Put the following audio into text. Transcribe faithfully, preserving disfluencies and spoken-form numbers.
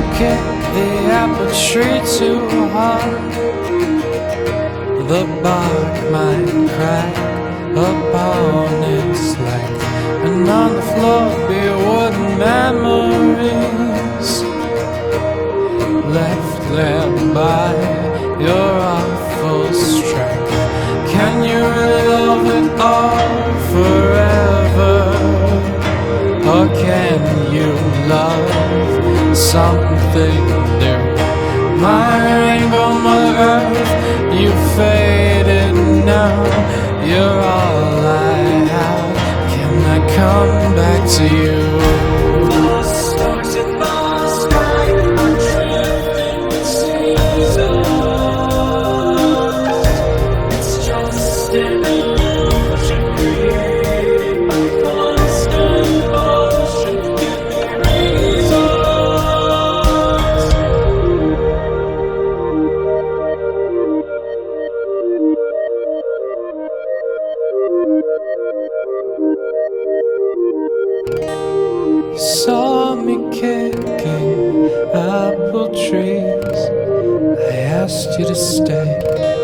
kick the apple tree too hard. The bark might crack upon its length, and on the floor be wooden memories left there by your awful strength. Can you really love it all forever? Or can you love something new? My rainbow, my earth, you faded now. You're all I have. Can I come back to you? The stars in the sky are drifting with seasons. It's just an illusion created by constant motion. Give me reasons. You saw me kicking apple trees. I asked you to stay.